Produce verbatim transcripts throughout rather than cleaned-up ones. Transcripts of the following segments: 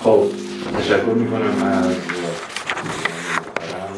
خب تشکر میکنم از محترم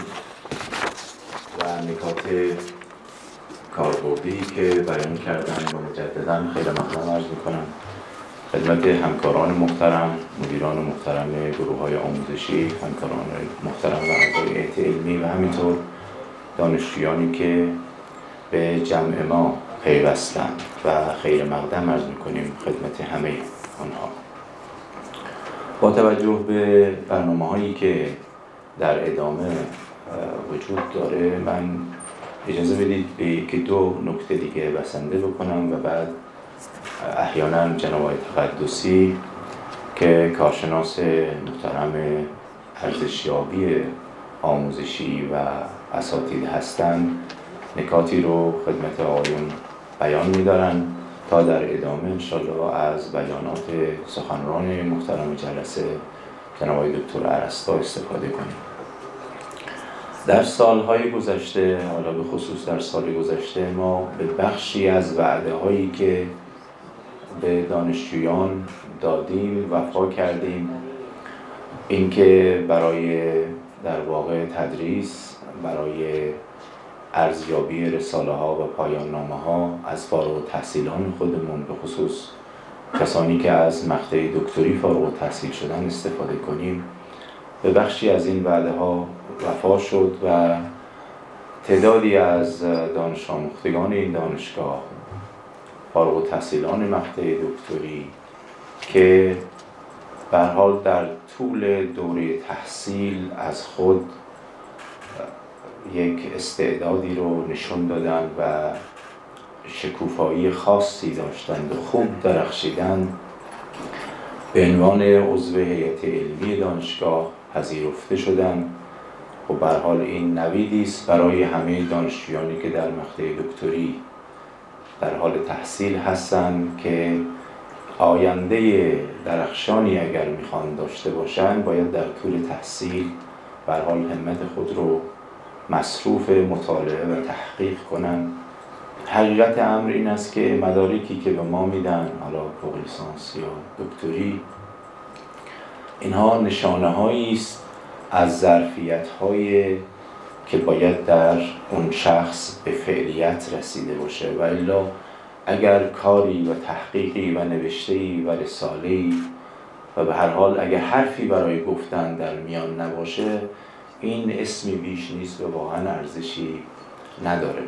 و نکات کاربردی که بیان کردن و مجددا خیلی ممنون عرض میکنم خدمت همکاران محترم، مدیران محترم گروه های آموزشی، همکاران محترم و اعضای هیئت علمی و همینطور دانشجویانی که به جمع ما پیوستند و خیر مقدم عرض میکنیم خدمت همه آنها. با توجه به برنامه هایی که در ادامه وجود داره، من اجازه بدید به یکی دو نکته دیگه بسنده بکنم و بعد احیانا جناب آقای تقدسی که کارشناس محترم ارزشیابی آموزشی و اساتید هستند نکاتی رو خدمت آقایون بیان می‌دارن تا در ادامه انشالله از بیانات سخنران محترم جلسه جناب آقای دکتر ارسطا استفاده کنیم. در سالهای گذشته، حالا به خصوص در سال گذشته، ما به بخشی از وعده هایی که به دانشجویان دادیم وفا کردیم. اینکه برای در واقع تدریس، برای ارزیابی رساله ها و پایان نامه ها از فارغ التحصیلان خودمون، به خصوص کسانی که از مقطع دکتری فارغ التحصیل شدن استفاده کنیم، به بخشی از این وعده ها وفا شد و تعدادی از دانش آموختگان این دانشگاه، فارغ التحصیلان مقطع دکتری که به هر حال در طول دوره تحصیل از خود یک استعدادی رو نشون دادن و شکوفایی خاصی داشتند و خوب درخشیدن، به عنوان عضو هیئت علمی دانشگاه پذیرفته شدند. و به هر حال این نویدی است برای همه دانشجویانی که در مقطع دکتری در حال تحصیل هستند که آینده درخشانی اگر میخوان داشته باشند باید در طول تحصیل به هر حال همت خود رو مصروف مطالعه و تحقیق کنند. حقیقت امر این است که مدارکی که به ما میدن، حالا فوق لیسانس یا دکتری، اینها نشانه هایی است از ظرفیت هایی که باید در اون شخص به فعلیت رسیده باشه، و الا اگر کاری و تحقیقی و نوشته‌ای و رساله‌ای و به هر حال اگر حرفی برای گفتن در میان نباشه، این اسمی بیش نیست و واقعا ارزشی نداره.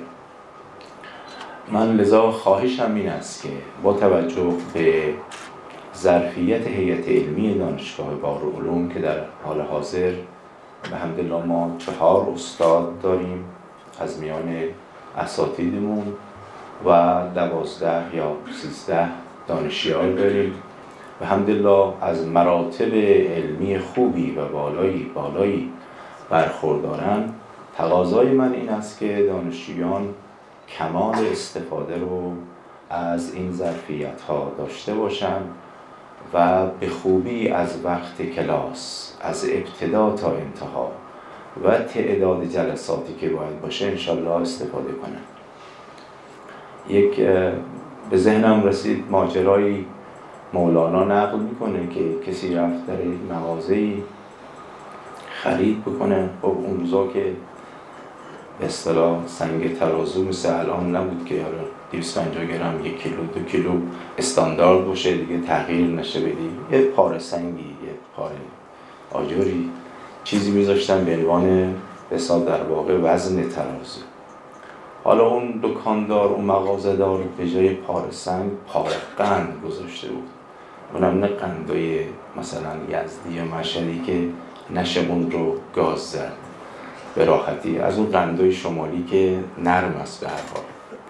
من لذا خواهشم این است که با توجه به ظرفیت هیئت علمی دانشگاه دارالعلوم که در حال حاضر به حمدالله ما چهار استاد داریم از میان اساتیدمون و دوازده یا سیزده دانشیار داریم، به حمدالله از مراتب علمی خوبی و بالایی بالایی برخوردارن، تقاضای من این است که دانشجویان کمال استفاده رو از این ظرفیت ها داشته باشند و به خوبی از وقت کلاس از ابتدا تا انتها و تعداد جلساتی که باید باشه انشالله استفاده کنند. یک به ذهنم رسید ماجرایی مولانا نقل میکنه که کسی رفت در یک مغازه‌ای خرید بکنه. خب اون روزا که به اصطلاح سنگ ترازو مثل الان نبود که دویست و پنجاه گرم، یک کیلو، دو کیلو استاندارد باشه دیگه تغییر نشه بدی. یه پاره سنگی، یه پاره آجری چیزی میذاشتن به عنوان حساب در واقع وزن ترازو. حالا اون دکاندار، اون مغازه‌دار به جای پاره سنگ پاره قند گذاشته بود. اونم نه قندای مثلا یزدی یا مشهدی که نشمون رو گاز زد به راحتی، از اون قندای شمالی که نرم است به هر حال.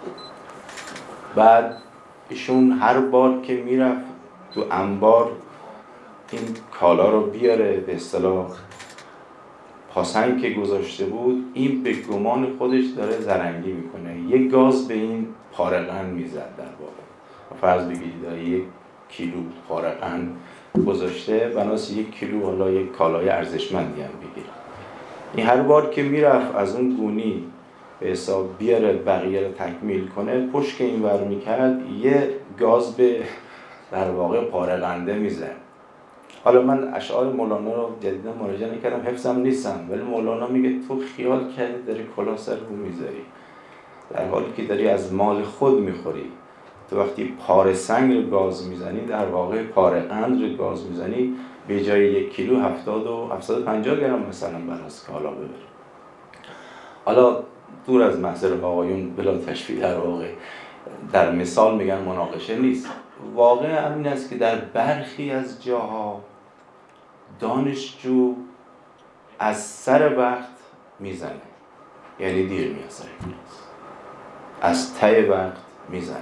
بعد ایشون هر بار که میرفت تو انبار این کالا رو بیاره، به اصطلاح پاسنگ که گذاشته بود، این به گمان خودش داره زرنگی میکنه، یک گاز به این پاره قند میزد در واقع. فرض بگیرید داره یک کیلو پاره قند گذاشته، بناس یک کیلو حالا یک کالای ارزشمندی هم بگیر. این هر بار که میرفت از اون گونی به حساب بیاره بقیه رو تکمیل کنه، پشت که این ور میکرد یه گاز به در واقع پاره قنده میزد. حالا من اشعار مولانا رو جدیدا مراجعه نکردم، حفظم نیستم، ولی مولانا میگه تو خیال کردی داری کلاه سر رو میذاری، در حالی که داری از مال خود میخوری. تو وقتی پاره سنگ رو گاز میزنی، در واقع پاره قند رو گاز میزنی، به جای یک کیلو هفتاد و هفتصد و پنجاه گرم مثلا براس کالا ببری. حالا دور از محضر آقایون بلا تشبیه، در واقع در مثال میگن مناقشه نیست. واقع همین است که در برخی از جاها دانشجو از سر وقت میزنه، یعنی دیر میاد سر کلاس، از ته وقت میزنه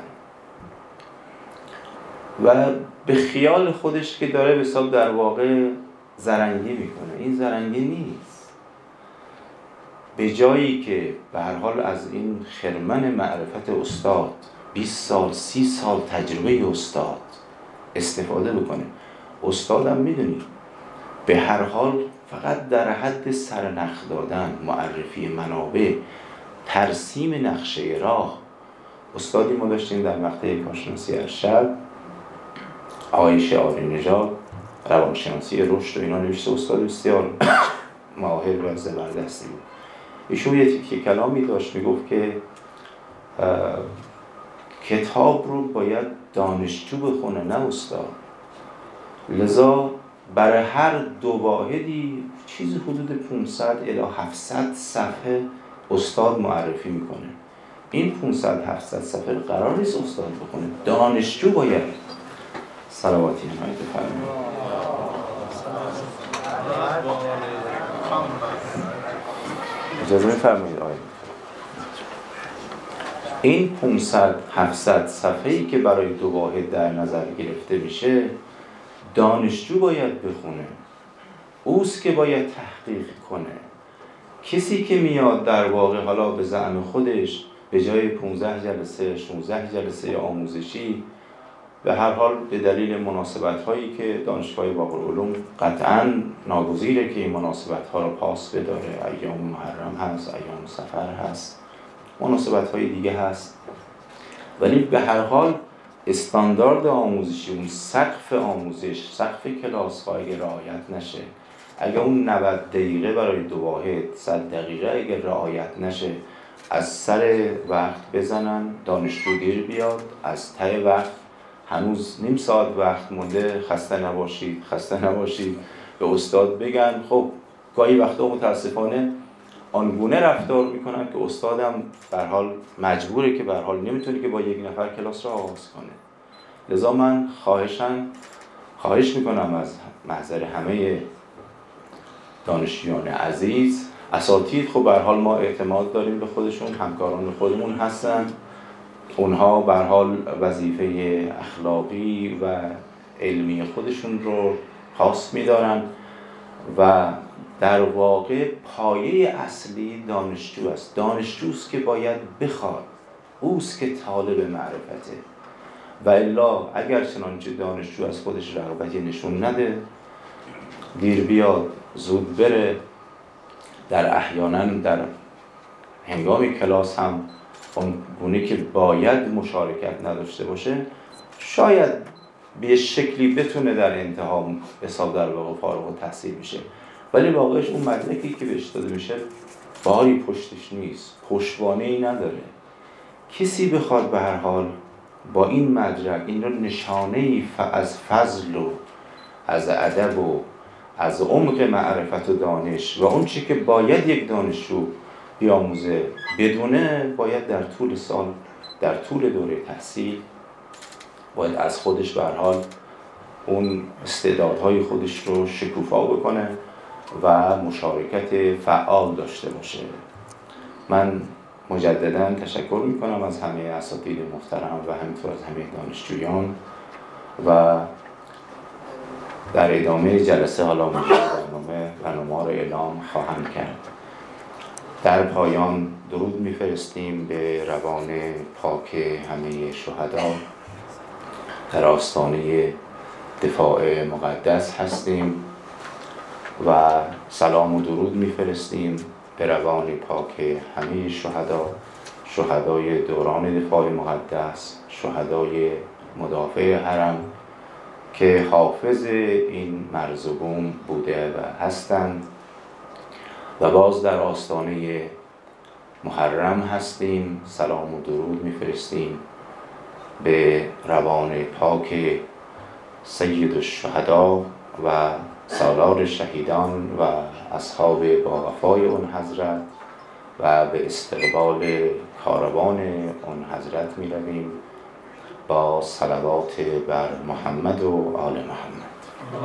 و به خیال خودش که داره به حساب در واقع زرنگی میکنه. این زرنگی نیست. به جایی که به هر حال از این خرمن معرفت استاد، بیست سال سی سال تجربه استاد استفاده بکنه. استادم میدونی به هر حال فقط در حد سرنخ دادن، معرفی منابع، ترسیم نقشه راه. استادی ما داشتیم در مقطع کارشناسی ارشد، آقای شعاری نژاد، روانشناسی رشد و اینا نوشته، استاد بسیار ماهر و زبردستی بود. ایشون یه تیکه کلامی داشت میگفت که کتاب رو باید دانشجو بخونه نه استاد. لذا برای هر دو واحدی چیزی حدود پانصد الی هفتصد صفحه استاد معرفی میکنه. این پانصد هفتصد صفحه قرار نیست استاد بخونه، دانشجو باید. صلواتی نماید بفرمایید. اجازه میفرمایید آقای. این پانصد هفتصد صفحه‌ای که برای دو واحد در نظر گرفته میشه دانشجو باید بخونه، اوست که باید تحقیق کنه. کسی که میاد در واقع حالا به زعم خودش به جای پانزده جلسه شانزده جلسه آموزشی، به هر حال به دلیل مناسبت هایی که دانشگاه باقرالعلوم قطعاً ناگزیره که این مناسبت ها رو پاس بداره، ایام محرم هست، ایام سفر هست، مناسبت های دیگه هست، ولی به هر حال استاندارد آموزشی، اون سقف آموزش، سقف کلاس ها اگه رعایت نشه، اگه اون نود دقیقه برای دو واحد، صد دقیقه اگه رعایت نشه، از سر وقت بزنن، دانشجو دیر بیاد، از ته وقت هنوز نیم ساعت وقت مونده، خسته نباشید خسته نباشید به استاد بگن. خب گاهی وقتا متاسفانه آنگونه رفتار میکنن که استادم به هر حال مجبوره که به هر حال نمیتونه که با یک نفر کلاس را آغاز کنه. لذا من خواهشاً خواهش میکنم از محضر همه دانشجویان عزیز، اساتید خب به هر حال ما اعتماد داریم به خودشون، همکاران خودمون هستن، اونها به هر حال وظیفه اخلاقی و علمی خودشون رو خاص می‌دارن و در واقع پایه اصلی دانشجو است. دانشجوست که باید بخواد، اوست که طالب معرفته، و الا اگر چنانچه دانشجو از خودش رغبتی نشون نده، دیر بیاد زود بره، در احیانا در هنگام کلاس هم اون گونه که باید مشارکت نداشته باشه، شاید به شکلی بتونه در انتها حساب در واقع فارغ التحصیل بشه، ولی واقعش اون مدرکی که بهش داده میشه باری پشتش نیست، پشتوانه‌ای نداره. کسی بخواد به هر حال با این مدرک این رو نشانه‌ای از فضل و از ادب و از عمق معرفت و دانش و اون چی که باید یک دانشجو بیاموزه بدونه، باید در طول سال، در طول دوره تحصیل باید از خودش به هر حال اون استعدادهای خودش رو شکوفا بکنه و مشارکت فعال داشته باشه. من مجددا تشکر میکنم از همه اساتید محترم و همینطور از همه دانشجویان و در ادامه جلسه حالا برنامه برنامه رو اعلام خواهم کرد. در پایان درود میفرستیم به روان پاک همه شهدا. در آستانه دفاع مقدس هستیم و سلام و درود میفرستیم به روان پاک همه شهدا، شهدای دوران دفاع مقدس، شهدای مدافع حرم که حافظ این مرز و بوم بوده و هستند و باز در آستانه محرم هستیم. سلام و درود میفرستیم به روان پاک سید الشهدا و سالار شهیدان و اصحاب با وفای اون حضرت و به استقبال کاروان اون حضرت می رویم با صلوات بر محمد و آل محمد.